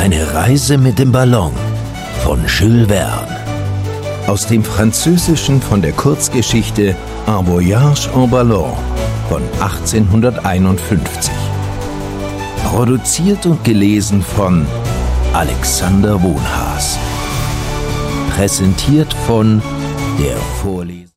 Eine Reise mit dem Ballon von Jules Verne. Aus dem Französischen von der Kurzgeschichte Un voyage en ballon von 1851. Produziert und gelesen von Alexander Wohnhaas. Präsentiert von der Vorleser.